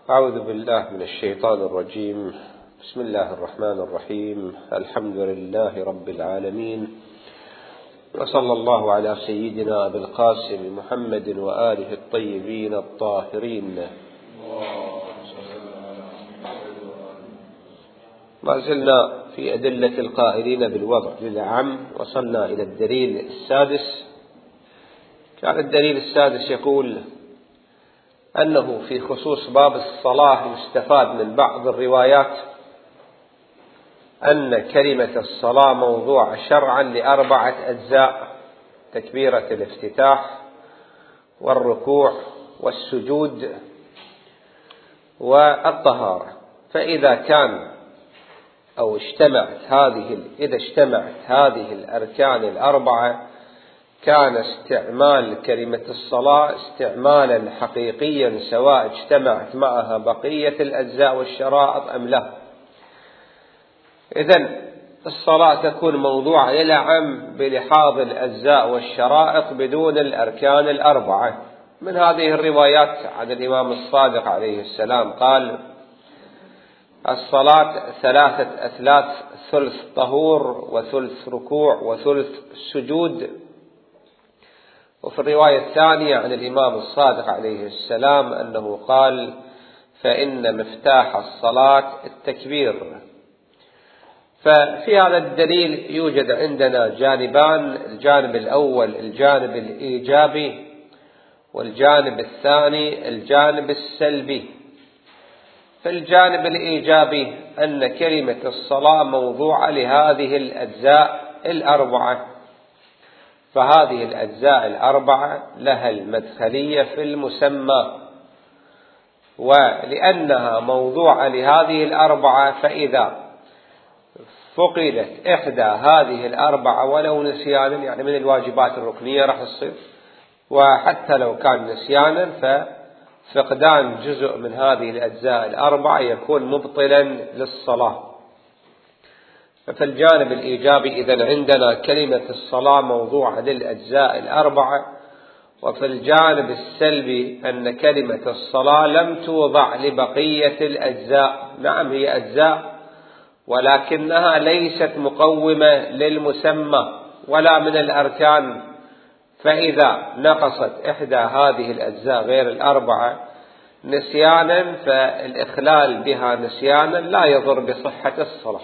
أعوذ بالله من الشيطان الرجيم. بسم الله الرحمن الرحيم. الحمد لله رب العالمين، وصلى الله على سيدنا أبي القاسم محمد وآله الطيبين الطاهرين. ما زلنا في أدلة القائلين بالوضع للأعم، وصلنا إلى الدليل السادس. كان الدليل السادس يقول أنه في خصوص باب الصلاة يستفاد من بعض الروايات أن كلمة الصلاة موضوع شرعا لأربعة أجزاء: تكبيرة الافتتاح والركوع والسجود والطهارة. فإذا كان أو إذا اجتمعت هذه الأركان الأربعة كان استعمال كلمة الصلاة استعمالا حقيقيا، سواء اجتمعت معها بقية الأجزاء والشرائط أم لا. إذن الصلاة تكون موضوعة للأعم بلحاظ الأجزاء والشرائط بدون الأركان الأربعة. من هذه الروايات عن الإمام الصادق عليه السلام قال: الصلاة ثلاثة أثلاث: ثلث طهور وثلث ركوع وثلث سجود. وفي الرواية الثانية عن الإمام الصادق عليه السلام أنه قال: فإن مفتاح الصلاة التكبير. ففي هذا الدليل يوجد عندنا جانبان: الجانب الأول الجانب الإيجابي، والجانب الثاني الجانب السلبي. في الجانب الإيجابي أن كلمة الصلاة موضوعة لهذه الأجزاء الأربعة، فهذه الأجزاء الأربعة لها المدخلية في المسمى، ولأنها موضوعة لهذه الأربعة فإذا فقدت إحدى هذه الأربعة ولو نسيانا، يعني من الواجبات الركنية راح تصير، وحتى لو كان نسيانا ففقدان جزء من هذه الأجزاء الأربعة يكون مبطلا للصلاة. ففي الجانب الإيجابي إذن عندنا كلمة الصلاة موضوعة للأجزاء الأربعة، وفي الجانب السلبي أن كلمة الصلاة لم توضع لبقية الأجزاء. نعم هي أجزاء، ولكنها ليست مقومة للمسمى ولا من الأركان، فإذا نقصت إحدى هذه الأجزاء غير الأربعة نسيانا فالإخلال بها نسيانا لا يضر بصحة الصلاة.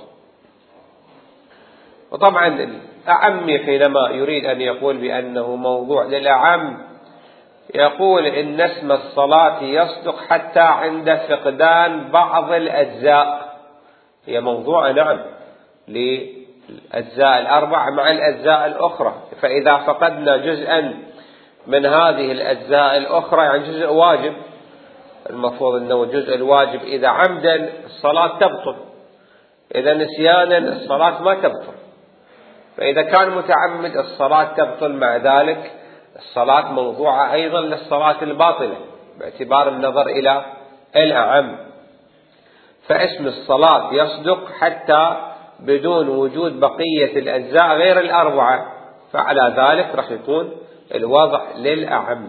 وطبعا الأعم حينما يريد أن يقول بأنه موضوع للأعم يقول إن اسم الصلاة يصدق حتى عند فقدان بعض الأجزاء. هي موضوع نعم للأجزاء الأربعة مع الأجزاء الأخرى، فإذا فقدنا جزءا من هذه الأجزاء الأخرى يعني جزء واجب، المفروض أنه الجزء الواجب إذا عمدا الصلاة تبطل، إذا نسيانا الصلاة ما تبطل، فإذا كان متعمد الصلاة تبطل. مع ذلك الصلاة موضوعة أيضا للصلاة الباطلة باعتبار النظر إلى الأعم، فاسم الصلاة يصدق حتى بدون وجود بقية الأجزاء غير الأربعة، فعلى ذلك راح يكون الوضع للأعم.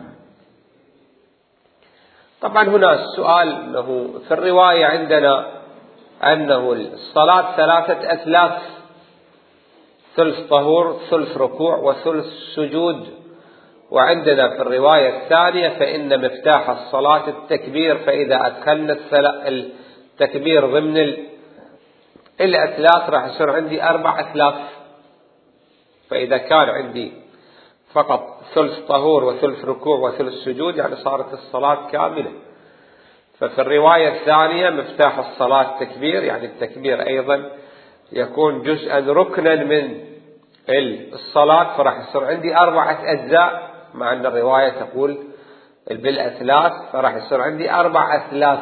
طبعا هنا السؤال أنه في الرواية عندنا أنه الصلاة ثلاثة أثلاث: ثلث طهور ثلث ركوع وثلث سجود. وعندنا في الرواية الثانية فإن مفتاح الصلاة التكبير، فإذا أدخلنا التكبير ضمن الأثلاث راح يصير عندي أربع أثلاث. فإذا كان عندي فقط ثلث طهور وثلث ركوع وثلث سجود يعني صارت الصلاة كاملة. ففي الرواية الثانية مفتاح الصلاة التكبير، يعني التكبير أيضا يكون جزءا ركنا من الصلاة، فراح يصير عندي أربعة أجزاء، مع أن الرواية تقول بالأثلاث، فراح يصير عندي أربع أثلاث.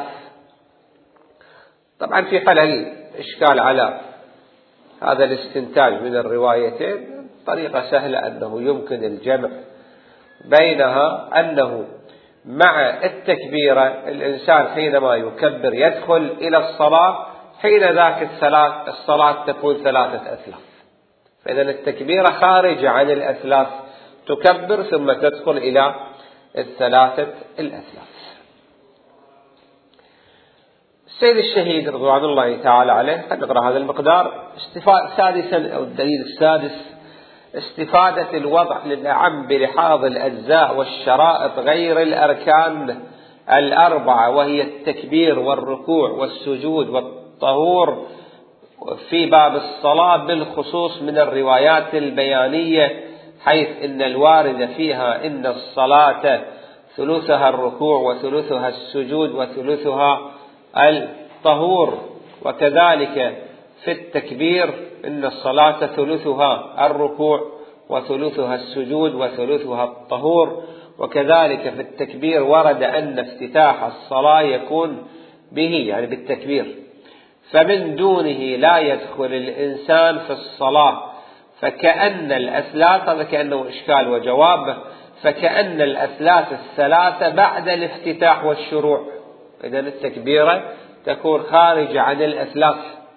طبعا في حل إشكال على هذا الاستنتاج من الروايتين طريقة سهلة أنه يمكن الجمع بينها، أنه مع التكبيرة الإنسان حينما يكبر يدخل إلى الصلاة، حين ذاك الصلاة تكون ثلاثة أثلاث، فإذا التكبيرة خارجة عن الأثلاث، تكبر ثم تدخل إلى الثلاثة الأثلاث. سيد الشهيد رضوان الله تعالى عليه قد نقرأ هذا المقدار. سادسا أو الدليل السادس: استفادة الوضع للأعم بلحاظ الأجزاء والشرائط غير الأركان الأربعة، وهي التكبير والركوع والسجود والطهور في باب الصلاة بالخصوص من الروايات البيانية، حيث إن الوارد فيها إن الصلاة ثلثها الركوع وثلثها السجود وثلثها الطهور، وكذلك في التكبير إن الصلاة ثلثها الركوع وثلثها السجود وثلثها الطهور، وكذلك في التكبير ورد أن افتتاح الصلاة يكون به يعني بالتكبير، فمن دونه لا يدخل الإنسان في الصلاة، فكأن الأثلاث، هذا كأنه إشكال وجواب، فكأن الأثلاث الثلاثة بعد الافتتاح والشروع، إذن التكبيرة تكون خارجة عن الأثلاث.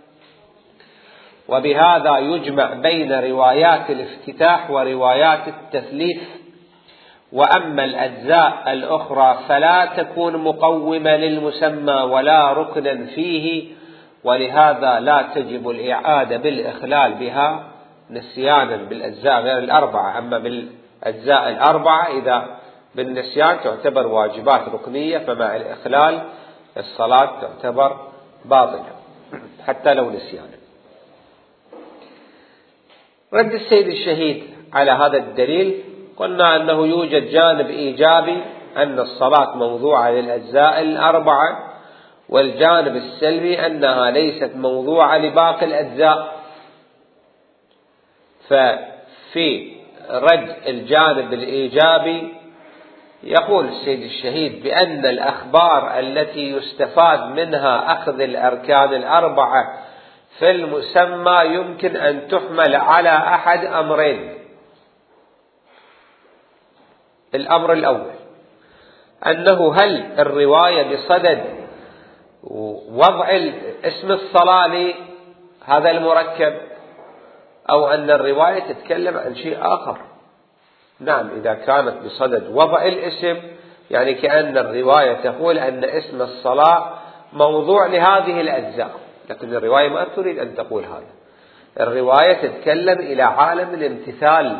وبهذا يجمع بين روايات الافتتاح وروايات التثليث. وأما الأجزاء الأخرى فلا تكون مقومة للمسمى ولا ركنا فيه، ولهذا لا تجب الإعادة بالإخلال بها نسيانا بالأجزاء غير الأربعة. أما بالأجزاء الأربعة إذا بالنسيان تعتبر واجبات ركنية، فمع الإخلال الصلاة تعتبر باطلة حتى لو نسيانا. رد السيد الشهيد على هذا الدليل: قلنا أنه يوجد جانب إيجابي أن الصلاة موضوعة للأجزاء الأربعة، والجانب السلبي أنها ليست موضوعة لباقي الأجزاء. ففي رد الجانب الإيجابي يقول السيد الشهيد بأن الأخبار التي يستفاد منها أخذ الأركان الأربعة في المسمى يمكن أن تحمل على أحد أمرين. الأمر الأول أنه هل الرواية بصدد وضع اسم الصلاة لهذا المركب، أو أن الرواية تتكلم عن شيء آخر. نعم، إذا كانت بصدد وضع الاسم يعني كأن الرواية تقول أن اسم الصلاة موضوع لهذه الأجزاء، لكن الرواية ما تريد أن تقول هذا. الرواية تتكلم إلى عالم الامتثال،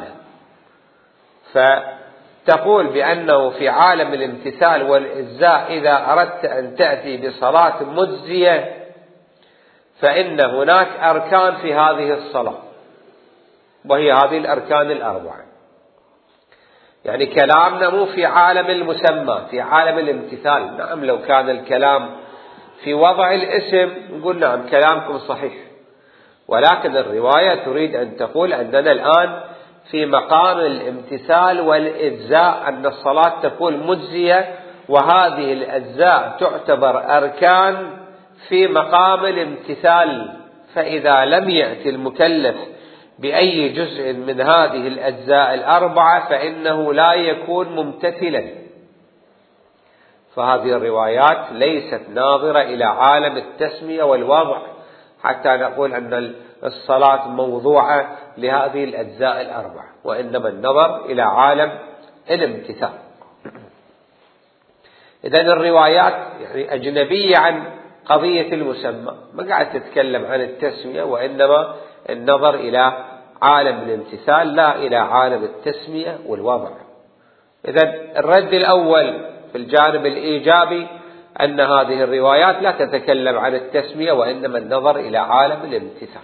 فتقول بأنه في عالم الامتثال والإجزاء إذا أردت أن تأتي بصلاة مجزية فإن هناك أركان في هذه الصلاة، وهي هذه الأركان الأربعة. يعني كلامنا مو في عالم المسمى، في عالم الامتثال. نعم، لو كان الكلام في وضع الاسم نقول نعم كلامكم صحيح، ولكن الرواية تريد أن تقول أننا الآن في مقام الامتثال والإجزاء، أن الصلاة تكون مجزية، وهذه الأجزاء تعتبر أركان في مقام الامتثال. فإذا لم يأتي المكلف بأي جزء من هذه الأجزاء الأربعة فإنه لا يكون ممتثلا. فهذه الروايات ليست ناظرة إلى عالم التسمية والوضع حتى نقول أن الصلاة موضوعة لهذه الأجزاء الأربعة، وإنما النظر إلى عالم الامتثال. إذن الروايات يعني أجنبية عن قضية المسمى، ما قاعد تتكلم عن التسمية، وإنما النظر إلى عالم الامتثال لا إلى عالم التسمية والوضع. إذن الرد الأول في الجانب الإيجابي أن هذه الروايات لا تتكلم عن التسمية، وإنما النظر إلى عالم الامتثال.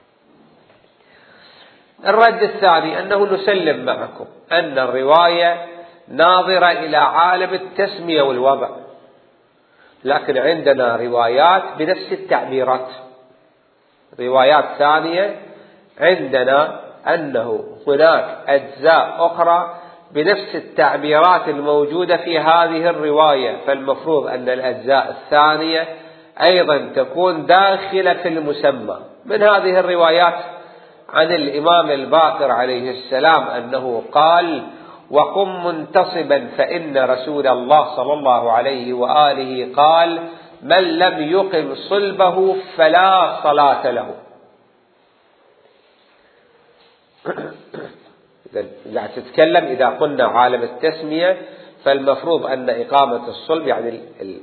الرد الثاني أنه نسلم معكم أن الرواية ناظرة إلى عالم التسمية والوضع، لكن عندنا روايات بنفس التعبيرات. روايات ثانية عندنا أنه هناك أجزاء أخرى بنفس التعبيرات الموجودة في هذه الرواية، فالمفروض أن الأجزاء الثانية أيضا تكون داخلة في المسمى. من هذه الروايات عن الإمام الباقر عليه السلام أنه قال: وقم منتصبا فإن رسول الله صلى الله عليه وآله قال: من لم يقم صلبه فلا صلاة له. إذا تتكلم إذا قلنا عالم التسمية فالمفروض أن إقامة الصلب يعني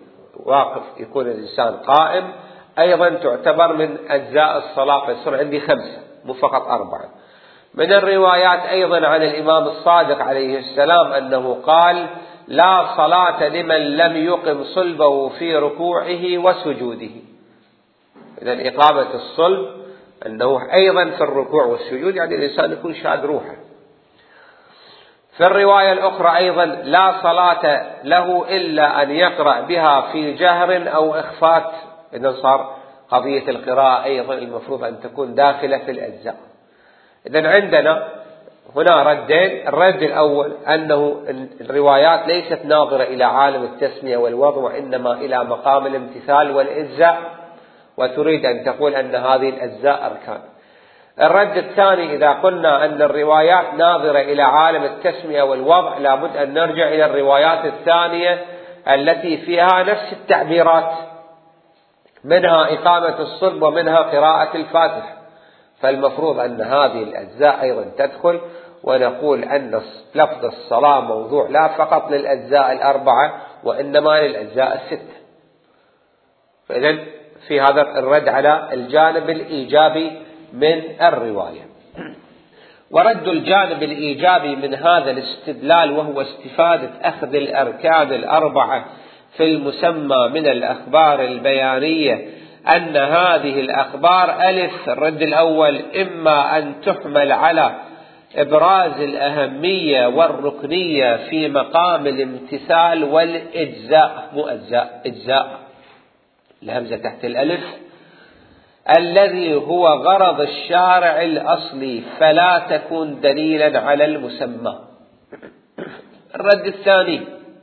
واقف يكون الإنسان قائم أيضا تعتبر من أجزاء الصلاة، فيصير عندي 5 مو فقط 4. من الروايات أيضا عن الإمام الصادق عليه السلام أنه قال: لا صلاة لمن لم يقم صلبه في ركوعه وسجوده. إذن إقامة الصلب أنه أيضا في الركوع والسجود، يعني الإنسان يكون شاد روحه. في الرواية الأخرى أيضا: لا صلاة له إلا أن يقرأ بها في جهر أو إخفات. إذن صار قضية القراءة أيضا المفروض أن تكون داخلة في الأجزاء. إذن عندنا هنا ردين: الرد الأول أنه الروايات ليست ناظرة إلى عالم التسمية والوضع، وإنما إلى مقام الامتثال والإجزاء، وتريد أن تقول أن هذه الأجزاء أركان. الرد الثاني: إذا قلنا أن الروايات ناظرة إلى عالم التسمية والوضع، لابد أن نرجع إلى الروايات الثانية التي فيها نفس التعبيرات، منها إقامة الصلب ومنها قراءة الفاتحة، فالمفروض أن هذه الأجزاء أيضا تدخل، ونقول أن لفظ الصلاة موضوع لا فقط للأجزاء 4 وإنما للأجزاء 6. فإذن في هذا الرد على الجانب الإيجابي من الرواية. ورد الجانب الإيجابي من هذا الاستدلال وهو استفادة أخذ الأركان 4 في المسمى من الأخبار البيانية، أن هذه الأخبار: ألف، الرد الأول، إما أن تحمل على إبراز الأهمية والركنية في مقام الامتثال والإجزاء، مو أجزاء، إجزاء، الهمزة تحت الألف، الذي هو غرض الشارع الأصلي، فلا تكون دليلا على المسمى. الرد الثاني: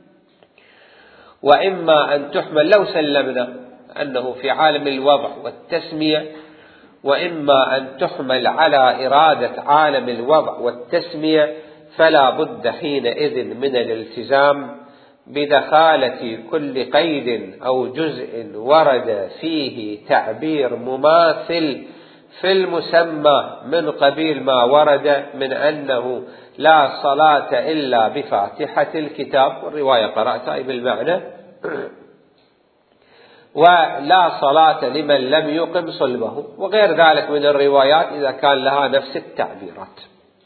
وإما أن تحمل، لو سلمنا أنه في عالم الوضع والتسمية، وإما أن تحمل على إرادة عالم الوضع والتسمية، فلا بد حينئذ من الالتزام بدخالة كل قيد أو جزء ورد فيه تعبير مماثل في المسمى، من قبيل ما ورد من أنه لا صلاة إلا بفاتحة الكتاب، والرواية قرأتها بالمعنى، ولا صلاة لمن لم يقم صلبه، وغير ذلك من الروايات إذا كان لها نفس التعبيرات.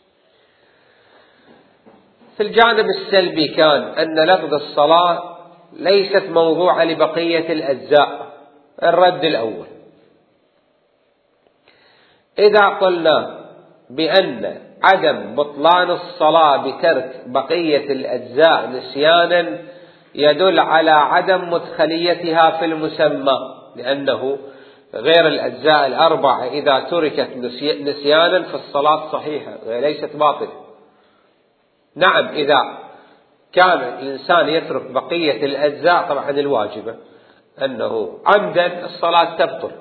في الجانب السلبي كان أن لفظ الصلاة ليست موضوعة لبقية الأجزاء. الرد الأول: إذا قلنا بأن عدم بطلان الصلاة بترك بقية الأجزاء نسيانا يدل على عدم مدخليتها في المسمى، لأنه غير الأجزاء 4 إذا تركت نسيانا فالصلاة صحيحة وليست باطلة. نعم، إذا كان الإنسان يترك بقية الأجزاء طبعا الواجبة أنه عمدا الصلاة تبطل.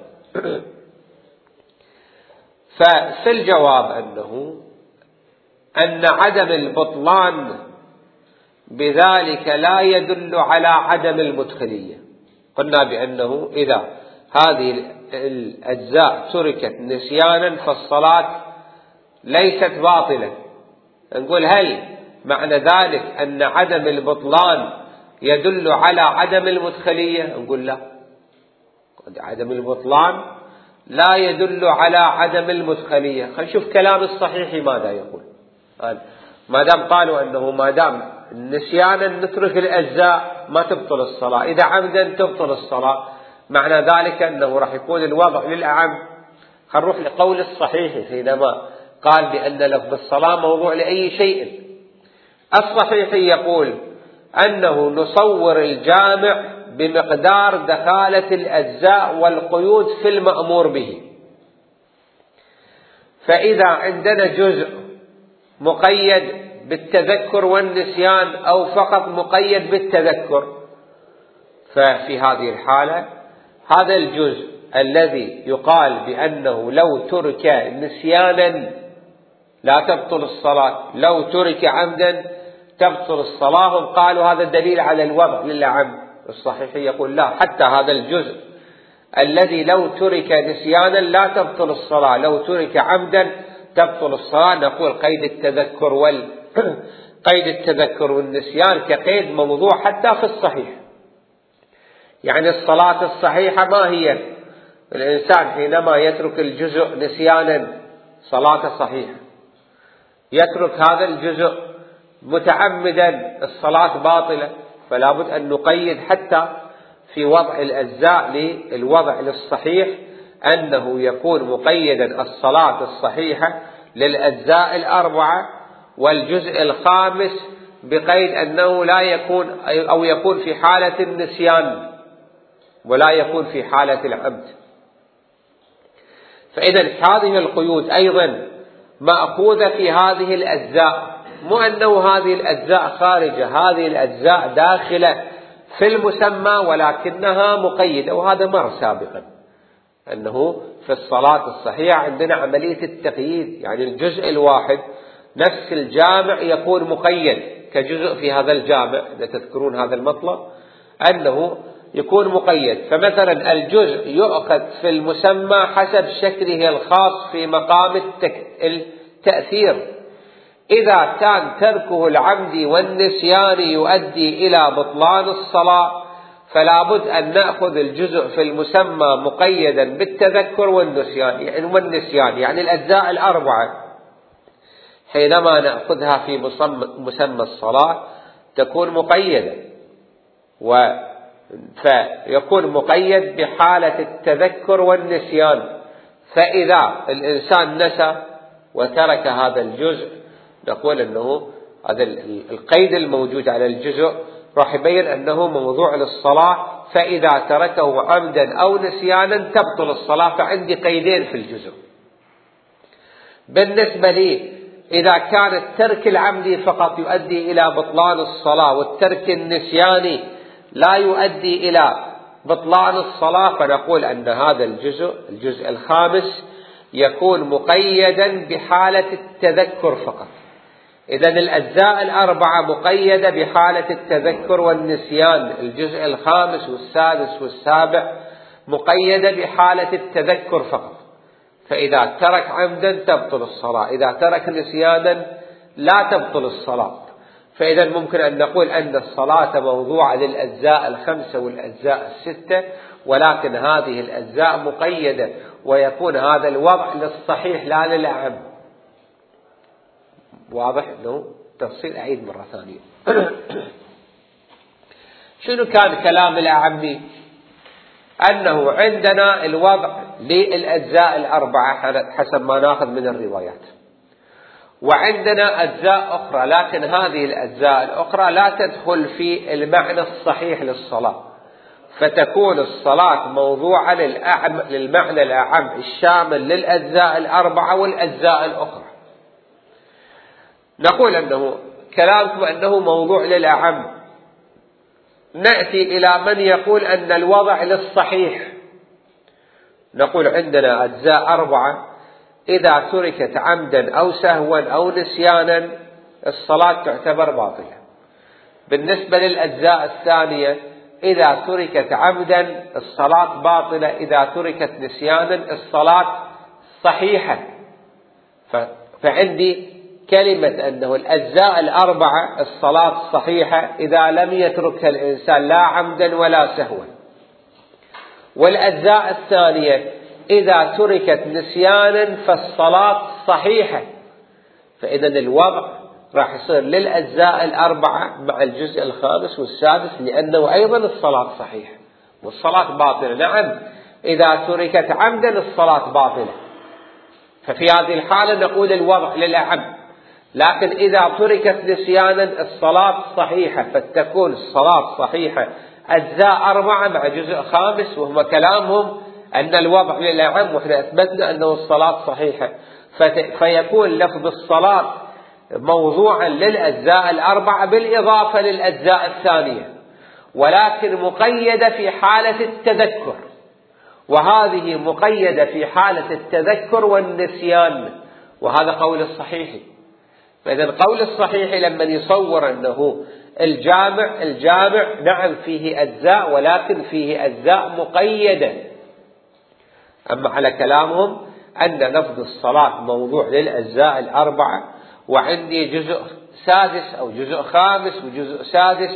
ففي الجواب أن عدم البطلان بذلك لا يدل على عدم المدخلية. قلنا بأنه إذا هذه الأجزاء تركت نسيانا فالصلاة ليست باطلة. نقول: هل معنى ذلك أن عدم البطلان يدل على عدم المدخلية؟ نقول: لا، عدم البطلان لا يدل على عدم المدخلية. خلينا نشوف كلام الصحيح ماذا يقول. ما دام قالوا أنه ما دام نسيانا نترك الأجزاء ما تبطل الصلاة، إذا عمدا تبطل الصلاة، معنى ذلك أنه راح يكون الوضع للأعم. خلينا نروح لقول الصحيح حينما قال بأن لفظ الصلاة موضوع لأي شيء. الصحيح يقول أنه نصور الجامع بمقدار دخالة الأجزاء والقيود في المأمور به. فإذا عندنا جزء مقيد بالتذكر والنسيان أو فقط مقيد بالتذكر، ففي هذه الحالة هذا الجزء الذي يقال بأنه لو ترك نسيانا لا تبطل الصلاة، لو ترك عمدا تبطل الصلاة، هم قالوا هذا دليل على الوضع للعم. الصحيح يقول: لا، حتى هذا الجزء الذي لو ترك نسيانا لا تبطل الصلاة، لو ترك عمدا تبطل الصلاة. نقول قيد التذكر والنسيان كقيد موضوع حتى في الصحيح، يعني الصلاة الصحيحة ما هي؟ الإنسان حينما يترك الجزء نسيانا صلاة صحيحة، يترك هذا الجزء متعمدا الصلاة باطلة. فلا بد أن نقيد حتى في وضع الأجزاء للوضع للصحيح أنه يكون مقيدا الصلاة الصحيحة للأجزاء الأربعة، والجزء الخامس بقيد أنه لا يكون أو يكون في حالة النسيان ولا يكون في حالة العمد. فإذا هذه القيود أيضا مأخوذة في هذه الأجزاء، مو أنه هذه الأجزاء خارجة، هذه الأجزاء داخلة في المسمى ولكنها مقيدة. وهذا مر سابقا أنه في الصلاة الصحيحة عندنا عملية التقييد، يعني الجزء الواحد نفس الجامع يكون مقيد كجزء في هذا الجامع، إذا تذكرون هذا المطلب أنه يكون مقيد. فمثلا الجزء يؤخذ في المسمى حسب شكله الخاص في مقام التأثير. إذا كان تركه العمد والنسيان يؤدي إلى بطلان الصلاة فلا بد أن نأخذ الجزء في المسمى مقيدا بالتذكر والنسيان، يعني الأجزاء الأربعة حينما نأخذها في مسمى الصلاة تكون مقيدة، فيكون مقيد بحالة التذكر والنسيان. فإذا الإنسان نسى وترك هذا الجزء نقول أنه هذا القيد الموجود على الجزء راح يبين أنه موضوع للصلاة، فإذا تركه عمدا أو نسيانا تبطل الصلاة. فعندي قيدين في الجزء. بالنسبة لي إذا كان الترك العمدي فقط يؤدي إلى بطلان الصلاة والترك النسياني لا يؤدي إلى بطلان الصلاة، فنقول أن هذا الجزء الخامس يكون مقيدا بحالة التذكر فقط. إذن الأجزاء الأربعة مقيدة بحالة التذكر والنسيان، الجزء الخامس والسادس والسابع مقيدة بحالة التذكر فقط. فإذا ترك عمدا تبطل الصلاة، إذا ترك نسيانا لا تبطل الصلاة. فإذا ممكن أن نقول أن الصلاة موضوعة للأجزاء الخمسة والأجزاء الستة، ولكن هذه الأجزاء مقيدة، ويكون هذا الوضع للصحيح لا للأعم. واضح أنه تفصيل أعيد مرة ثانية. شنو كان كلام الأعمي؟ أنه عندنا الوضع للأجزاء الأربعة حسب ما ناخذ من الروايات، وعندنا أجزاء أخرى، لكن هذه الأجزاء الأخرى لا تدخل في المعنى الصحيح للصلاة، فتكون الصلاة موضوعة للمعنى الأعم الشامل للأجزاء الأربعة والأجزاء الأخرى. نقول أنه كلامكم أنه موضوع للأعم. نأتي إلى من يقول أن الوضع للصحيح. نقول عندنا أجزاء أربعة إذا تركت عمدا أو سهوا أو نسيانا الصلاة تعتبر باطلة. بالنسبة للأجزاء الثانية إذا تركت عمدا الصلاة باطلة، إذا تركت نسيانا الصلاة صحيحة. فعندي كلمة أنه الأجزاء الأربعة الصلاة صحيحة إذا لم يتركها الإنسان لا عمدا ولا سهوا، والأجزاء الثانية إذا تركت نسيانا فالصلاة صحيحة. فإذا الوضع راح يصير للأجزاء الأربعة مع الجزء الخامس والسادس، لأنه أيضا الصلاة صحيحة والصلاة باطلة. نعم إذا تركت عمدا الصلاة باطلة، ففي هذه الحالة نقول الوضع للأعم. لكن إذا تركت نسيانا الصلاة صحيحة، فتكون الصلاة صحيحة أجزاء أربعة مع جزء خامس، وهم كلامهم أن الوضع للأعم، وإحنا أثبتنا أنه الصلاة صحيحة. فيكون لفظ الصلاة موضوعا للأجزاء الأربعة بالإضافة للأجزاء الثانية، ولكن مقيدة في حالة التذكر، وهذه مقيدة في حالة التذكر والنسيان، وهذا قول الصحيح. فإذا القول الصحيح لما يصور أنه الجامع نعم فيه أجزاء، ولكن فيه أجزاء مقيدة. أما على كلامهم أن لفظ الصلاة موضوع للأجزاء الأربعة، وعندي جزء سادس أو جزء خامس وجزء سادس،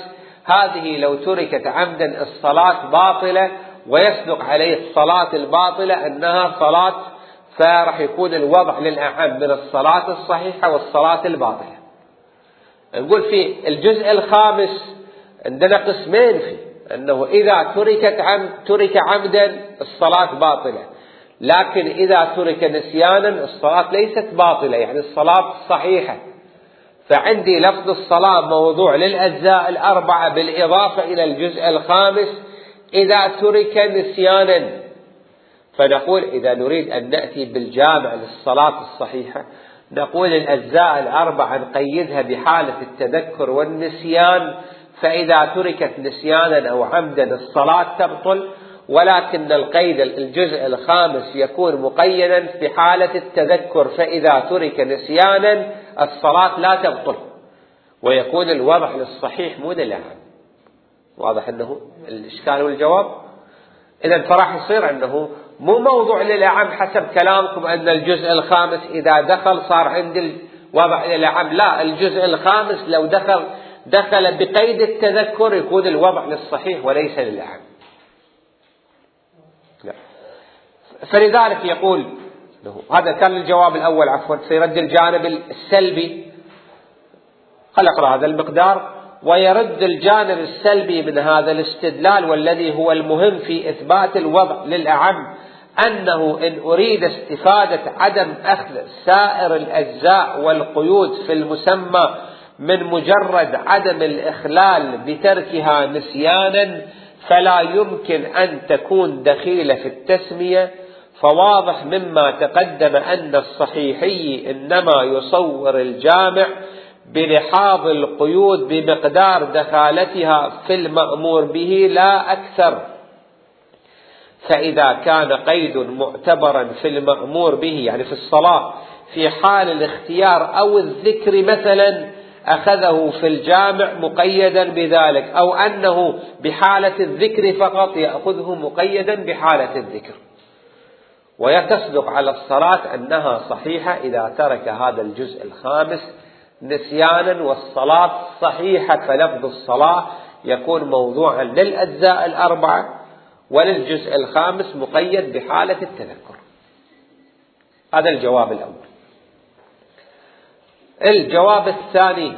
هذه لو تركت عمدا الصلاة باطلة، ويصدق عليه الصلاة الباطلة أنها صلاة، فراح يكون الوضع للأعم من الصلاة الصحيحة والصلاة الباطلة. نقول في الجزء الخامس عندنا قسمين فيه، أنه إذا ترك عمدا الصلاة باطلة، لكن إذا ترك نسيانا الصلاة ليست باطلة، يعني الصلاة صحيحة. فعندي لفظ الصلاة موضوع للأجزاء الأربعة بالإضافة إلى الجزء الخامس إذا ترك نسيانا. فنقول إذا نريد أن نأتي بالجامع للصلاة الصحيحة نقول الأجزاء الأربعة نقيدها بحالة التذكر والنسيان، فإذا تركت نسيانا أو عمدا الصلاة تبطل، ولكن القيد الجزء الخامس يكون مقيدا في حالة التذكر، فإذا ترك نسيانا الصلاة لا تبطل، ويكون الوضع للصحيح مو للأعم. واضح أنه الإشكال والجواب؟ إذا فراح يصير أنه مو موضوع للأعم حسب كلامكم أن الجزء الخامس إذا دخل صار عند الوضع للأعم، لا، الجزء الخامس لو دخل بقيد التذكر يكون الوضع للصحيح وليس للأعم. لا. فلذلك يقول هذا كان الجواب الأول، عفوا، سيرد الجانب السلبي. خل أقرأ هذا المقدار. ويرد الجانب السلبي من هذا الاستدلال والذي هو المهم في إثبات الوضع للأعم أنه إن أريد استفادة عدم أخذ سائر الأجزاء والقيود في المسمى من مجرد عدم الإخلال بتركها نسيانا فلا يمكن أن تكون دخيلة في التسمية، فواضح مما تقدم أن الصحيحي إنما يصور الجامع بلحاظ القيود بمقدار دخالتها في المأمور به لا أكثر. فإذا كان قيد معتبرا في المأمور به يعني في الصلاة في حال الاختيار أو الذكر مثلا أخذه في الجامع مقيدا بذلك، أو أنه بحالة الذكر فقط يأخذه مقيدا بحالة الذكر، ويتصدق على الصلاة أنها صحيحة إذا ترك هذا الجزء الخامس نسيانا والصلاة صحيحة، فلفظ الصلاة يكون موضوعا للأجزاء الأربعة وللجزء الخامس مقيد بحالة التذكر. هذا الجواب الأول. الجواب الثاني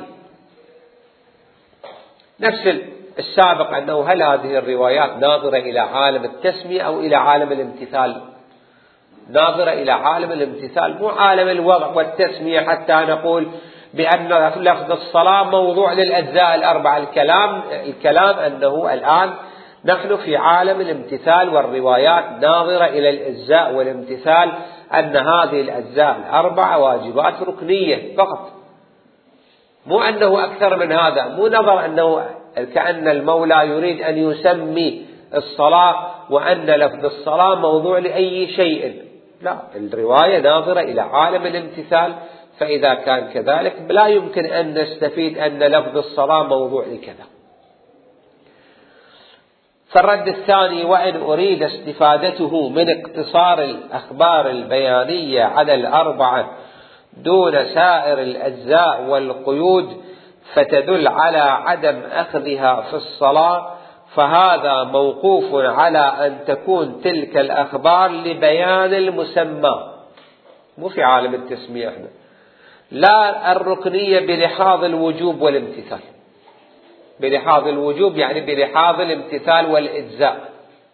نفس السابق، أنه هل هذه الروايات ناظرة إلى عالم التسمية أو إلى عالم الامتثال؟ ناظرة إلى عالم الامتثال، مو عالم الوضع والتسمية حتى نقول بأن لفظ الصلاة موضوع للأجزاء الأربعة. الكلام أنه الآن نحن في عالم الامتثال، والروايات ناظرة إلى الأجزاء والامتثال، أن هذه الأجزاء الأربعة واجبات ركنية فقط، مو أنه أكثر من هذا، مو نظر أنه كأن المولى يريد أن يسمي الصلاة وأن لفظ الصلاة موضوع لأي شيء، لا، الرواية ناظرة إلى عالم الامتثال. فإذا كان كذلك لا يمكن أن نستفيد أن لفظ الصلاة موضوع لكذا. فالرد الثاني: وإن أريد استفادته من اقتصار الأخبار البيانية على الأربعة دون سائر الأجزاء والقيود فتدل على عدم أخذها في الصلاة، فهذا موقوف على أن تكون تلك الأخبار لبيان المسمى، مو في عالم التسمية احنا، لا الركنية بلحاظ الوجوب والامتثال. بلحاظ الوجوب يعني بلحاظ الامتثال والإجزاء.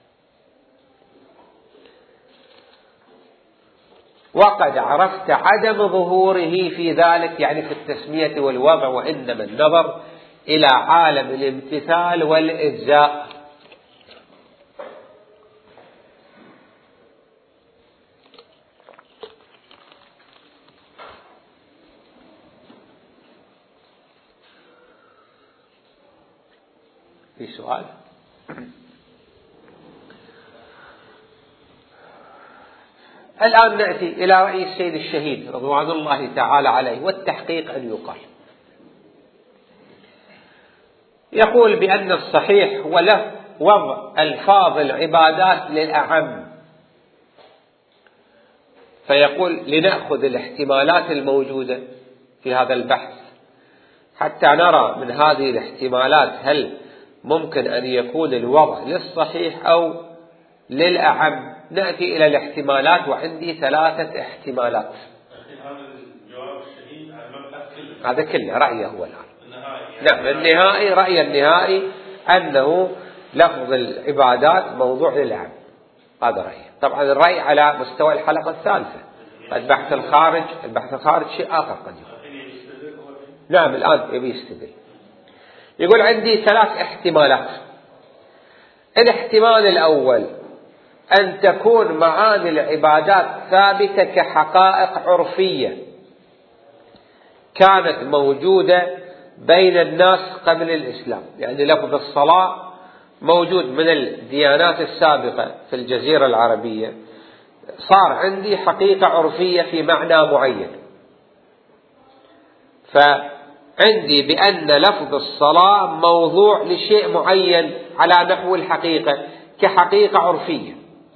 وقد عرفت عدم ظهوره في ذلك يعني في التسمية والوضع، وإنما النظر إلى عالم الامتثال والإجزاء. في سؤال؟ الآن نأتي إلى رأي السيد الشهيد رضوان الله تعالى عليه، والتحقيق أن يقال. يقول بأن الصحيح وله وضع ألفاظ العبادات للأعم، فيقول لنأخذ الاحتمالات الموجودة في هذا البحث حتى نرى من هذه الاحتمالات هل ممكن أن يكون الوضع للصحيح أو للأعم. نأتي إلى الاحتمالات، وعندي 3 احتمالات. هذا كله رأيه هو الآن. نعم، النهائي، رأي النهائي أنه لفظ العبادات موضوع للأعم، هذا رأيه. طبعا الرأي على مستوى الحلقة الثالثة، البحث الخارج شيء آخر قد يكون. نعم، الآن يبي يستدل. يقول عندي 3 احتمالات. الاحتمال الأول أن تكون معاني العبادات ثابتة كحقائق عرفية كانت موجودة بين الناس قبل الإسلام. يعني لفظ الصلاة موجود من الديانات السابقة في الجزيرة العربية، صار عندي حقيقة عرفية في معنى معين، فعندي بأن لفظ الصلاة موضوع لشيء معين على نحو الحقيقة كحقيقة عرفية،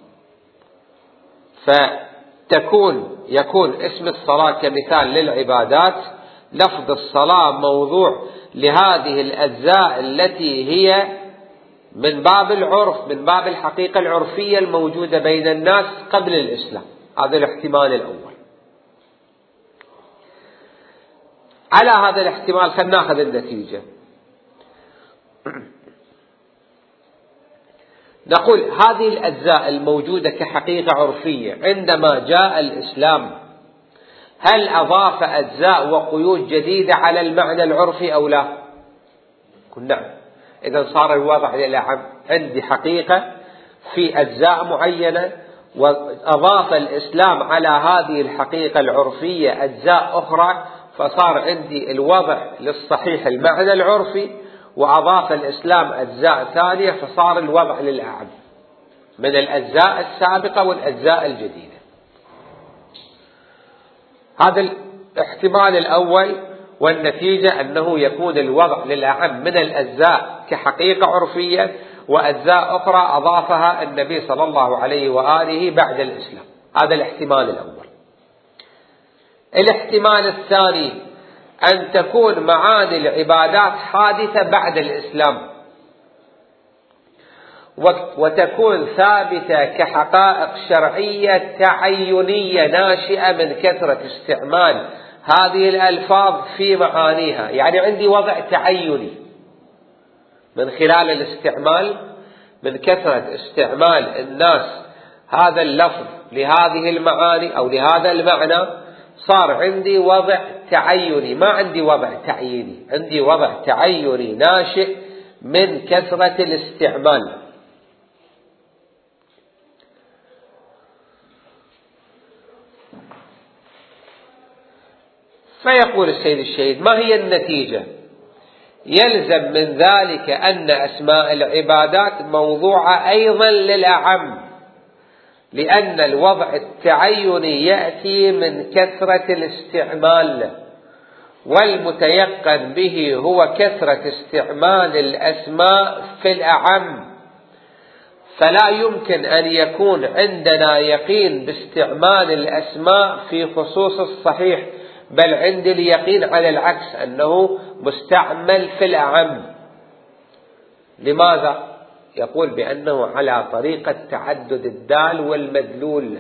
يكون اسم الصلاة كمثال للعبادات. لفظ الصلاة موضوع لهذه الأجزاء التي هي من باب العرف، من باب الحقيقة العرفية الموجودة بين الناس قبل الإسلام. هذا الاحتمال الأول. على هذا الاحتمال خلينا ناخذ النتيجة. نقول هذه الأجزاء الموجودة كحقيقة عرفية عندما جاء الإسلام هل أضاف أجزاء وقيود جديدة على المعنى العرفي أو لا؟ نعم. إذا صار الوضع للأعم، عندي حقيقة في أجزاء معينة، وأضاف الإسلام على هذه الحقيقة العرفية أجزاء أخرى، فصار عندي الوضع للصحيح المعنى العرفي، وأضاف الإسلام أجزاء ثانية، فصار الوضع للأعم من الأجزاء السابقة والأجزاء الجديدة. هذا الاحتمال الأول، والنتيجة أنه يكون الوضع للأعم من الأجزاء كحقيقة عرفية، وأجزاء أخرى أضافها النبي صلى الله عليه وآله بعد الإسلام. هذا الاحتمال الأول. الاحتمال الثاني أن تكون معاني العبادات حادثة بعد الإسلام، وتكون ثابتة كحقائق شرعية تعينية ناشئة من كثرة استعمال هذه الألفاظ في معانيها. يعني عندي وضع تعيني من خلال الاستعمال، من كثرة استعمال الناس هذا اللفظ لهذه المعاني أو لهذا المعنى، صار عندي وضع تعيني، ما عندي وضع تعييني، عندي وضع تعيني ناشئ من كثرة الاستعمال. فيقول السيد الشهيد: ما هي النتيجة؟ يلزم من ذلك أن أسماء العبادات موضوعة أيضا للأعم، لأن الوضع التعيني يأتي من كثرة الاستعمال، والمتيقن به هو كثرة استعمال الأسماء في الأعم، فلا يمكن أن يكون عندنا يقين باستعمال الأسماء في خصوص الصحيح، بل عندي اليقين على العكس أنه مستعمل في الأعم. لماذا؟ يقول بأنه على طريقة تعدد الدال والمدلول.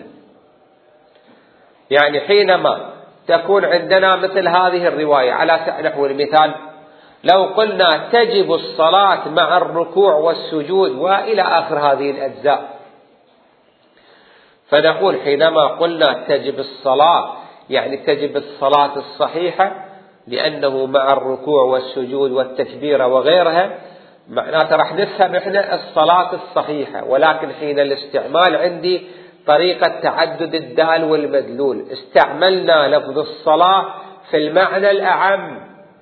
يعني حينما تكون عندنا مثل هذه الرواية على نحو المثال، لو قلنا تجب الصلاة مع الركوع والسجود وإلى آخر هذه الأجزاء، فنقول حينما قلنا تجب الصلاة يعني تجب الصلاة الصحيحة، لأنه مع الركوع والسجود والتكبير وغيرها، معناته راح نفهم احنا الصلاة الصحيحة، ولكن حين الاستعمال عندي طريقة تعدد الدال والمدلول، استعملنا لفظ الصلاة في المعنى الأعم،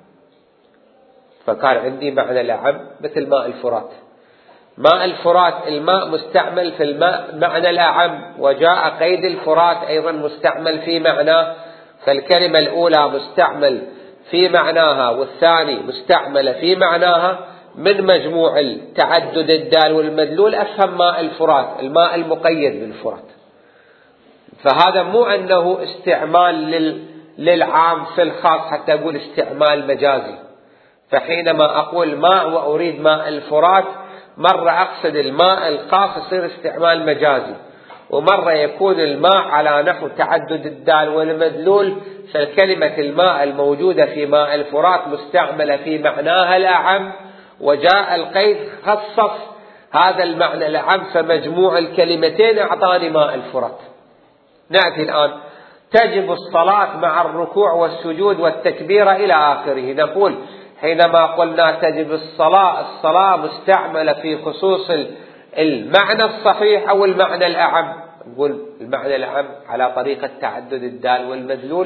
فكان عندي معنى الأعم مثل ماء الفرات. ماء الفرات الماء مستعمل في المعنى الأعم، وجاء قيد الفرات أيضا مستعمل في معناه، فالكلمة الأولى مستعمل في معناها والثاني مستعمل في معناها، من مجموع التعدد الدال والمدلول أفهم ماء الفرات الماء المقيد بالفرات. فهذا مو أنه استعمال للعام في الخاص حتى أقول استعمال مجازي، فحينما أقول ماء وأريد ماء الفرات، مرة أقصد الماء الخاص يصير استعمال مجازي، ومرة يكون الماء على نحو تعدد الدال والمدلول، فالكلمة الماء الموجودة في ماء الفرات مستعملة في معناها الأعم، وجاء القيد خصص هذا المعنى الأعم، فمجموع الكلمتين أعطاني ماء الفرات. نأتي الآن: تجب الصلاة مع الركوع والسجود والتكبير إلى آخره. نقول حينما قلنا تجب الصلاة مستعملة في خصوص المعنى الصحيح أو المعنى الأعم؟ نقول المعنى الأعم على طريقة تعدد الدال والمدلول.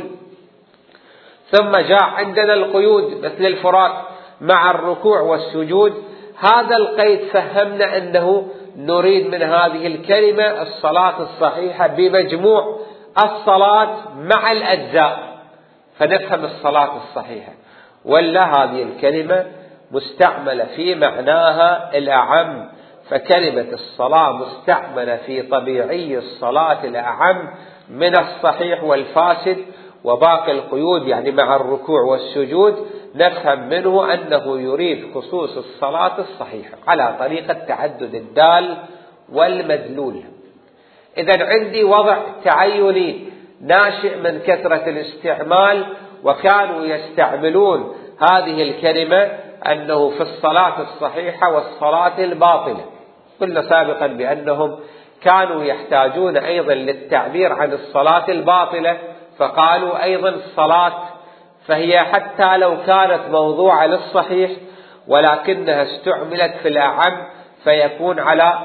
ثم جاء عندنا القيود مثل الفرات مع الركوع والسجود، هذا القيد فهمنا أنه نريد من هذه الكلمة الصلاة الصحيحة بمجموع الصلاة مع الأجزاء، فنفهم الصلاة الصحيحة. ولا هذه الكلمة مستعملة في معناها الأعم، فكلمة الصلاة مستعملة في طبيعي الصلاة الأعم من الصحيح والفاسد، وباقي القيود يعني مع الركوع والسجود نفهم منه أنه يريد خصوص الصلاة الصحيحة على طريقة تعدد الدال والمدلول. إذن عندي وضع تعيني ناشئ من كثرة الاستعمال، وكانوا يستعملون هذه الكلمة أنه في الصلاة الصحيحة والصلاة الباطلة. قلنا سابقا بأنهم كانوا يحتاجون أيضا للتعبير عن الصلاة الباطلة، فقالوا أيضا الصلاة، فهي حتى لو كانت موضوعة للصحيح ولكنها استعملت في الأعم، فيكون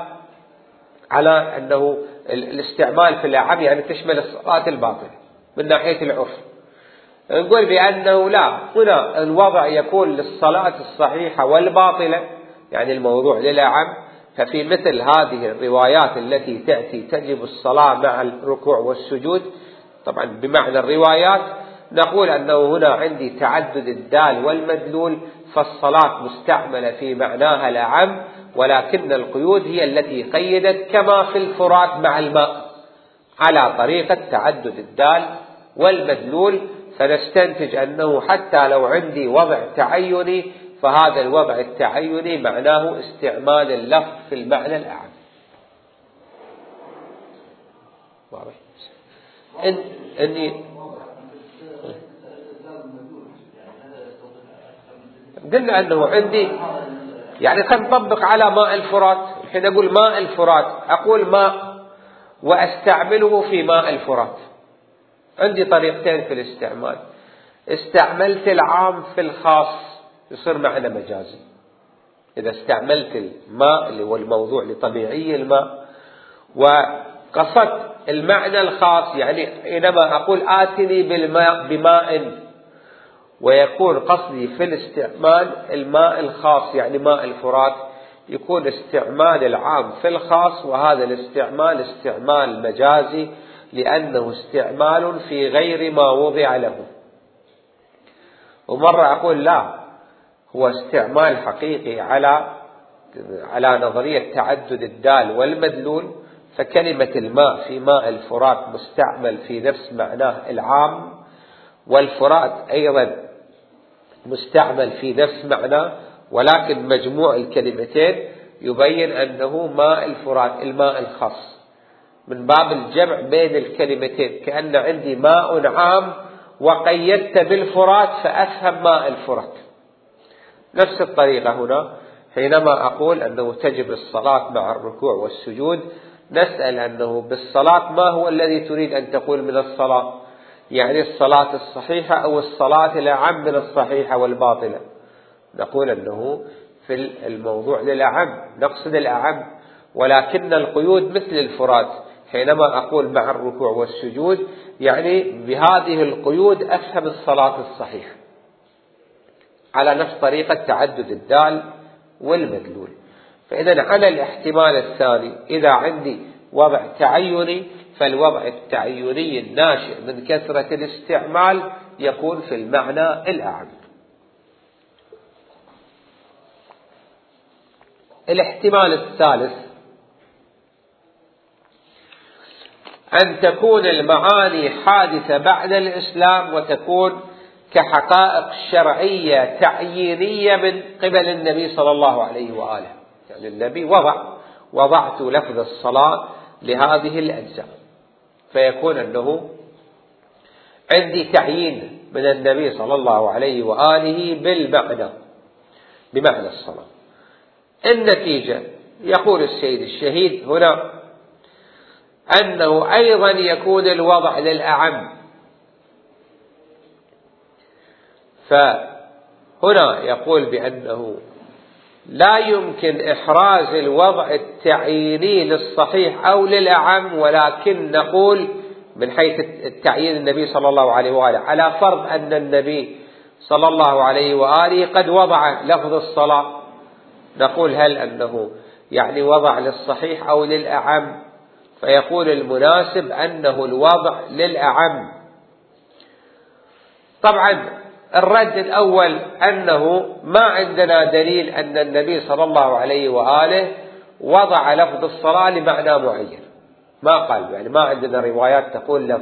على أنه الاستعمال في الأعم يعني تشمل الصلاة الباطلة من ناحية العرف. نقول بأنه لا، هنا الوضع يكون للصلاة الصحيحة والباطلة يعني الموضوع للأعم. ففي مثل هذه الروايات التي تأتي تجب الصلاة مع الركوع والسجود، طبعا بمعنى الروايات، نقول أنه هنا عندي تعدد الدال والمدلول، فالصلاة مستعملة في معناها الأعم، ولكن القيود هي التي قيدت كما في الفرات مع الماء على طريقة تعدد الدال والمدلول. فنستنتج أنه حتى لو عندي وضع تعيني، فهذا الوضع التعيني معناه استعمال اللفظ في المعنى الأعم. واضح؟ قلنا أنه عندي يعني خلينا نطبق على ماء الفرات. الحين أقول ماء الفرات، أقول ماء وأستعمله في ماء الفرات. عندي طريقتين في الاستعمال: استعملت العام في الخاص يصير معنى مجازي. إذا استعملت الماء اللي هو الموضوع لطبيعي الماء، وقصدت المعنى الخاص، يعني حينما أقول آتني بماء، ويكون قصدي في الاستعمال الماء الخاص يعني ماء الفرات، يكون استعمال العام في الخاص، وهذا الاستعمال استعمال مجازي لأنه استعمال في غير ما وضع له. ومرة أقول لا، هو استعمال حقيقي على نظرية تعدد الدال والمدلول، فكلمة الماء في ماء الفرات مستعمل في نفس معناه العام، والفرات أيضا مستعمل في نفس معناه، ولكن مجموع الكلمتين يبين أنه ماء الفرات الماء الخاص، من باب الجمع بين الكلمتين، كأن عندي ماء عام وقيدت بالفرات فأفهم ماء الفرات. نفس الطريقة هنا حينما أقول أنه تجب الصلاة مع الركوع والسجود، نسأل أنه بالصلاة ما هو الذي تريد أن تقول من الصلاة؟ يعني الصلاة الصحيحة أو الصلاة الأعم من الصحيحة والباطلة؟ نقول أنه في الموضوع للأعم، نقصد الأعم، ولكن القيود مثل الفرات. حينما أقول مع الركوع والسجود يعني بهذه القيود أفهم الصلاة الصحيحة على نفس طريقة تعدد الدال والمدلول. فإذا على الاحتمال الثاني، إذا عندي وضع تعيني، فالوضع التعيني الناشئ من كثرة الاستعمال يكون في المعنى الأعم. الاحتمال الثالث أن تكون المعاني حادثة بعد الإسلام وتكون كحقائق شرعية تعيينية من قبل النبي صلى الله عليه وآله. يعني النبي وضعت لفظ الصلاة لهذه الأجزاء، فيكون أنه عندي تعيين من النبي صلى الله عليه وآله بمعنى الصلاة. النتيجة يقول السيد الشهيد هنا أنه أيضا يكون الوضع للأعم، فهنا يقول بأنه لا يمكن إحراز الوضع التعييني للصحيح أو للأعم، ولكن نقول من حيث التعيين النبي صلى الله عليه وآله، على فرض أن النبي صلى الله عليه وآله قد وضع لفظ الصلاة، نقول هل أنه يعني وضع للصحيح أو للأعم؟ فيقول المناسب أنه الوضع للأعم. طبعا الرد الأول أنه ما عندنا دليل أن النبي صلى الله عليه وآله وضع لفظ الصلاة لمعنى معين، ما قال، يعني ما عندنا روايات تقول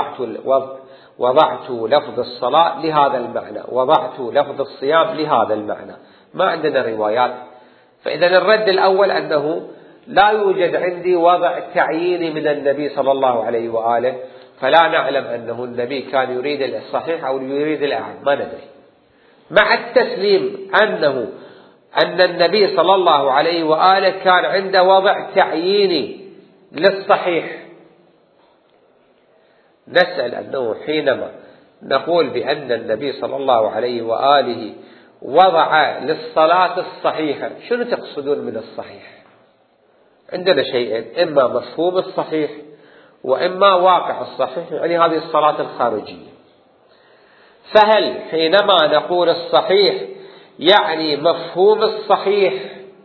وضعت لفظ الصلاة لهذا المعنى، وضعت لفظ الصيام لهذا المعنى، ما عندنا روايات. فإذا الرد الأول أنه لا يوجد عندي وضع تعييني من النبي صلى الله عليه وآله، فلا نعلم أنه النبي كان يريد الصحيح أو يريد الأعم، ما ندري. مع التسليم أن النبي صلى الله عليه وآله كان عنده وضع تعييني للصحيح، نسأل أنه حينما نقول بأن النبي صلى الله عليه وآله وضع للصلاة الصحيحة، شنو تقصدون من الصحيح؟ عندنا شيئين، إما مفهوم الصحيح وإما واقع الصحيح، يعني هذه الصلاة الخارجية. فهل حينما نقول الصحيح يعني مفهوم الصحيح؟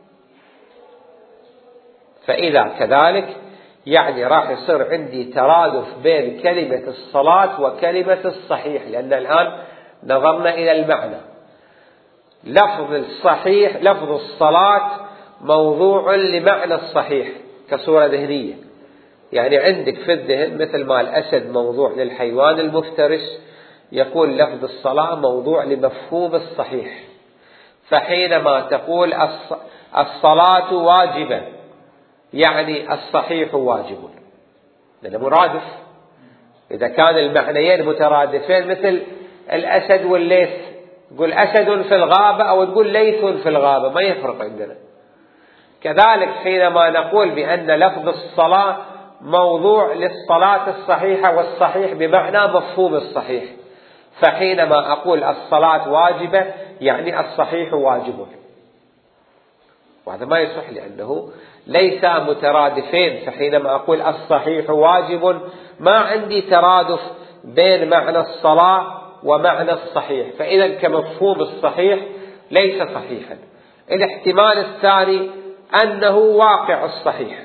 فإذا كذلك يعني راح يصير عندي ترادف بين كلمة الصلاة وكلمة الصحيح، لأن الآن نظرنا إلى المعنى. لفظ الصحيح، لفظ الصلاة موضوع لمعنى الصحيح كصورة ذهنية، يعني عندك في الذهن مثل ما الأسد موضوع للحيوان المفترس، يقول لفظ الصلاة موضوع لمفهوم الصحيح. فحينما تقول الصلاة واجبة يعني الصحيح واجب، لأنه مرادف. إذا كان المعنيين مترادفين مثل الأسد والليث، تقول أسد في الغابة أو تقول ليث في الغابة، ما يفرق عندنا. كذلك حينما نقول بأن لفظ الصلاة موضوع للصلاة الصحيحة، والصحيح بمعنى مفهوم الصحيح، فحينما أقول الصلاة واجبة يعني الصحيح واجب، وهذا ما يصح لأنه ليس مترادفين. فحينما أقول الصحيح واجب ما عندي ترادف بين معنى الصلاة ومعنى الصحيح، فإذا كمفهوم الصحيح ليس صحيحا. الاحتمال الثاني أنه واقع الصحيح،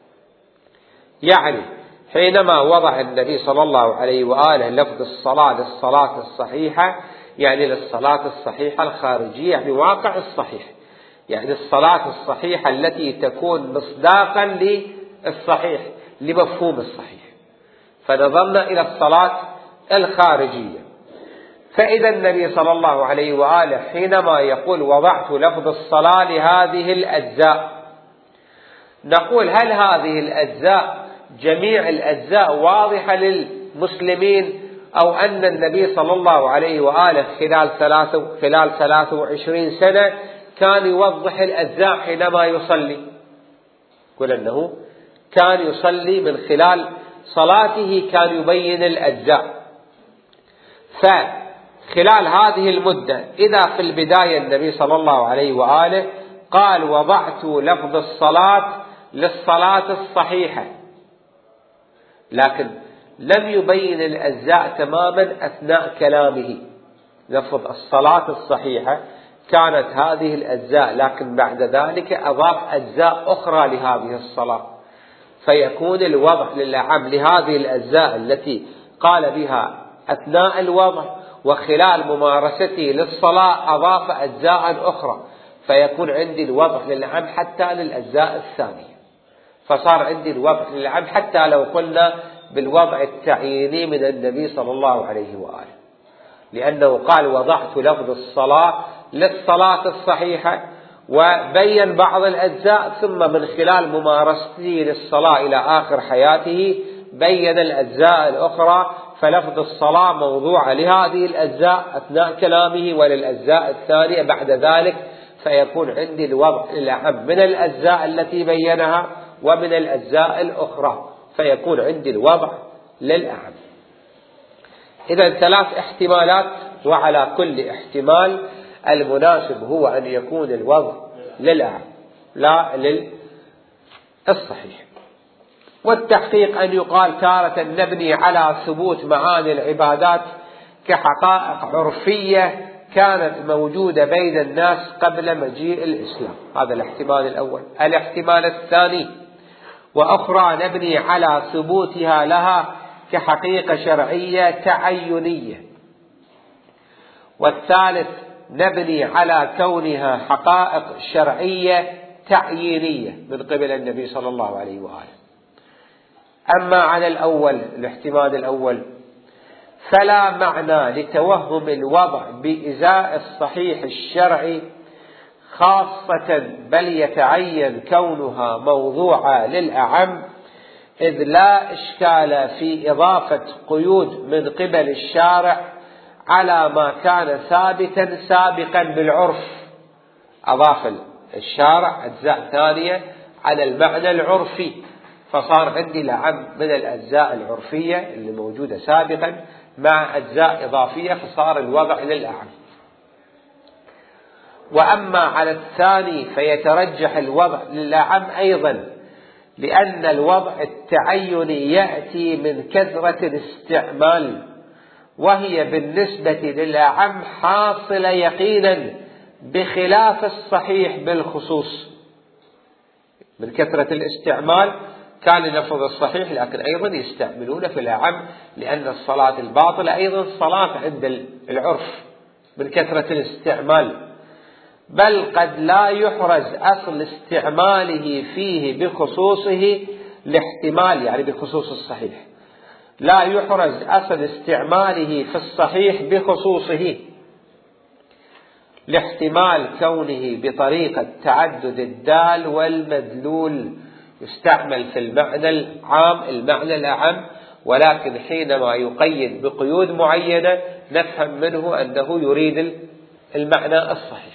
يعني حينما وضع النبي صلى الله عليه وآله لفظ الصلاة للصلاة الصحيحة يعني للصلاة الصحيحة الخارجية، يعني واقع الصحيح، يعني الصلاة الصحيحة التي تكون مصداقا للصحيح لمفهوم الصحيح، فنظرنا إلى الصلاة الخارجية. فإذا النبي صلى الله عليه وآله حينما يقول وضعت لفظ الصلاة لهذه الأجزاء، نقول هل هذه الأجزاء جميع الأجزاء واضحة للمسلمين، أو أن النبي صلى الله عليه وآله خلال 23 سنة كان يوضح الأجزاء حينما يصلي؟ يقول أنه كان يصلي من خلال صلاته كان يبين الأجزاء. فخلال هذه المدة إذا في البداية النبي صلى الله عليه وآله قال وضعت لفظ الصلاة للصلاة الصحيحة، لكن لم يبين الأجزاء تماما أثناء كلامه. لفظ الصلاة الصحيحة كانت هذه الأجزاء، لكن بعد ذلك أضاف أجزاء أخرى لهذه الصلاة، فيكون الوضع للأعم لهذه الأجزاء التي قال بها أثناء الوضع، وخلال ممارسته للصلاة أضاف أجزاء أخرى، فيكون عندي الوضع للأعم حتى للأجزاء الثانية. فصار عندي الوضع للأعم حتى لو قلنا بالوضع التعييني من النبي صلى الله عليه وآله. لأنه قال وضعت لفظ الصلاة للصلاة الصحيحة، وبين بعض الأجزاء، ثم من خلال ممارسته للصلاة إلى آخر حياته بين الأجزاء الأخرى، فلفظ الصلاة موضوع لهذه الأجزاء أثناء كلامه، وللأجزاء الثانية بعد ذلك فيكون عندي الوضع الأعم من الأجزاء التي بينها ومن الأجزاء الأخرى، فيكون عندي الوضع للأعم. إذا 3 احتمالات، وعلى كل احتمال المناسب هو أن يكون الوضع للأعم لا للصحيح. والتحقيق أن يقال تارة نبني على ثبوت معاني العبادات كحقائق عرفية كانت موجودة بين الناس قبل مجيء الإسلام، هذا الاحتمال الأول. الاحتمال الثاني وأخرى نبني على ثبوتها لها كحقيقة شرعية تعينية. والثالث نبني على كونها حقائق شرعية تعيينية من قبل النبي صلى الله عليه وآله. أما على الأول الاحتمال الأول فلا معنى لتوهم الوضع بإزاء الصحيح الشرعي خاصة، بل يتعين كونها موضوعة للأعم، إذ لا إشكال في إضافة قيود من قبل الشارع على ما كان ثابتا سابقا بالعرف. أضاف الشارع أجزاء ثانية على المعنى العرفي، فصار عندي الأعم من الأجزاء العرفية اللي موجودة سابقا مع أجزاء إضافية، فصار الوضع للأعم. وأما على الثاني فيترجح الوضع للأعم أيضا، لأن الوضع التعيني يأتي من كثرة الاستعمال، وهي بالنسبة للأعم حاصلة يقينا بخلاف الصحيح بالخصوص. من كثرة الاستعمال كان لفظ الصحيح، لكن أيضا يستعملون في الأعم، لأن الصلاة الباطلة أيضا صلاة عند العرف من كثرة الاستعمال، بل قد لا يحرز أصل استعماله فيه بخصوصه لاحتمال، يعني بخصوص الصحيح، لا يحرز أصل استعماله في الصحيح بخصوصه لاحتمال كونه بطريقة تعدد الدال والمدلول، يستعمل في المعنى العام المعنى الأعم، ولكن حينما يقيد بقيود معينة نفهم منه أنه يريد المعنى الصحيح.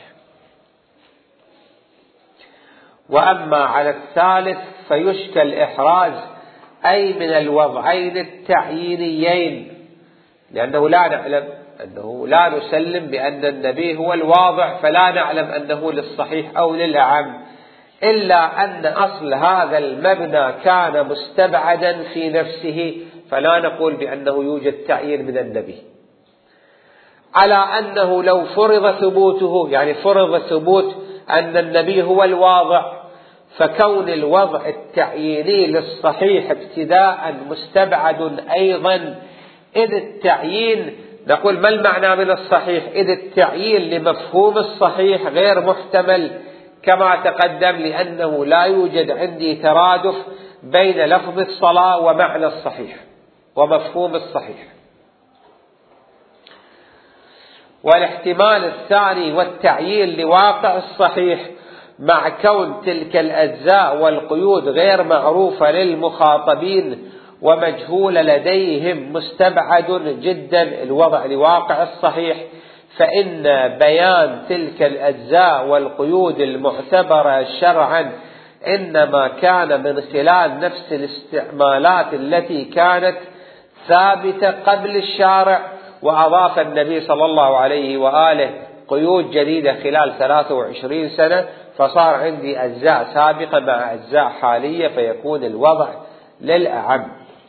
وأما على الثالث فيشكل إحراز أي من الوضعين التعيينيين، لأنه لا نعلم أنه لا نسلم بأن النبي هو الواضع، فلا نعلم أنه للصحيح أو للأعم، إلا أن أصل هذا المبنى كان مستبعدا في نفسه، فلا نقول بأنه يوجد تعيين من النبي. على أنه لو فرض ثبوته، يعني فرض ثبوت أن النبي هو الواضع، فكون الوضع التعييني للصحيح ابتداء مستبعد أيضا، إذ التعيين نقول ما المعنى من الصحيح؟ إذ التعيين لمفهوم الصحيح غير محتمل كما تقدم، لأنه لا يوجد عندي ترادف بين لفظ الصلاة ومعنى الصحيح ومفهوم الصحيح. والاحتمال الثاني والتعيين لواقع الصحيح مع كون تلك الأجزاء والقيود غير معروفة للمخاطبين ومجهولة لديهم مستبعد جدا الوضع لواقع الصحيح، فإن بيان تلك الأجزاء والقيود المعتبرة شرعا إنما كان من خلال نفس الاستعمالات التي كانت ثابتة قبل الشارع، وأضاف النبي صلى الله عليه وآله قيود جديدة خلال 23 سنة، فصار عندي أجزاء سابقة مع أجزاء حالية، فيكون الوضع للأعم.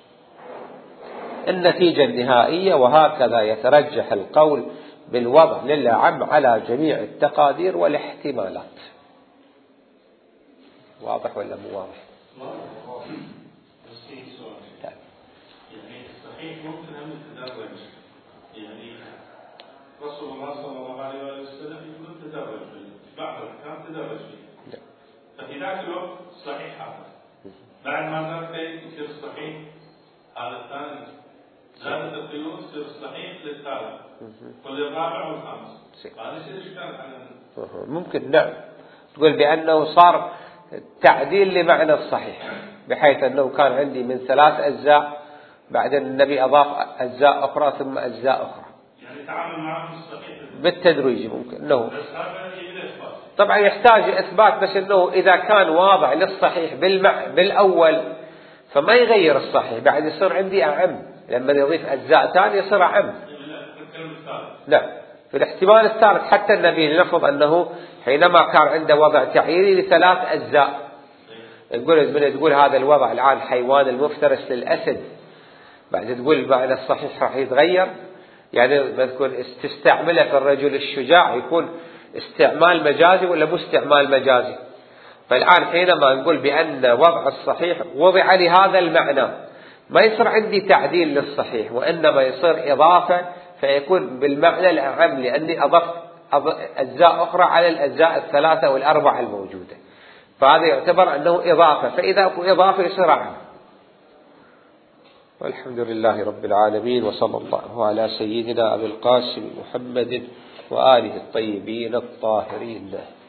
النتيجة النهائية وهكذا يترجح القول بالوضع للأعم على جميع التقادير والاحتمالات. واضح ولا مو واضح؟ يعني الصحيح ممكن أن يتدرج، يعني رسول الله صلى الله عليه وسلم يقول تدرج في بعض الأحكام تدرج فيه، ففي ذاك الوقت صحيح هذا، بعد ما ذاك يصير صحيح هذا الثاني. زادت القيود يصير الصحيح للثالث وللرابع والخامس. هذا يصير إشكال على ممكن نعم تقول بأنه صار تعديل لمعنى الصحيح، بحيث أنه كان عندي من 3 أجزاء بعدين النبي أضاف أجزاء أخرى ثم أجزاء أخرى، يعني تعامل معه الصحيح بالتدريج ممكن أنه بس هذا إثبات. طبعا يحتاج إثبات، بس أنه إذا كان واضح للصحيح بالأول فما يغير الصحيح، بعد يصير عندي أعم لما يضيف أجزاء ثانية يصير أعم. نعم في الاحتمال الثالث حتى النبي لنفرض أنه حينما كان عنده وضع تعييري ل3 أجزاء، تقول هذا الوضع الآن حيوان المفترس للأسد، بعد تقول المعنى الصحيح راح يتغير، يعني بتكون تستعمله في الرجل الشجاع يكون استعمال مجازي ولا مو استعمال مجازي. فالآن حينما نقول بأن وضع الصحيح وضع لهذا المعنى ما يصير عندي تعديل للصحيح، وإنما يصير إضافة فيكون بالمعنى الأعم، لأني أضفت أجزاء أخرى على الأجزاء 3 والأربعة الموجودة، فهذا يعتبر أنه إضافة، فإذا إضافة يصير أعم. والحمد لله رب العالمين، وصلى الله على سيدنا أبي القاسم محمد وآله الطيبين الطاهرين.